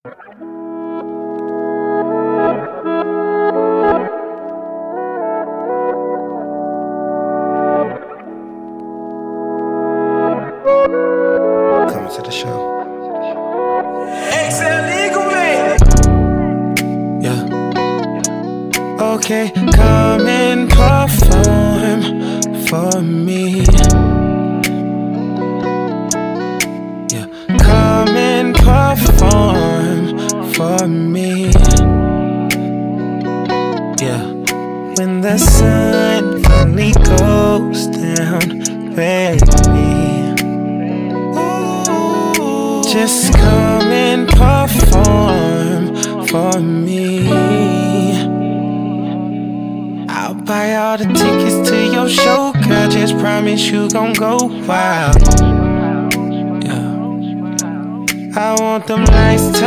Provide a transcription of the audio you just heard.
Coming to the show. Yeah. Okay, come and perform for me. Yeah, come and perform for me. Yeah, when the sun finally goes down, baby, just come and perform for me. I'll buy all the tickets to your show, girl. Just promise you gon' go wild. Yeah, I want them lights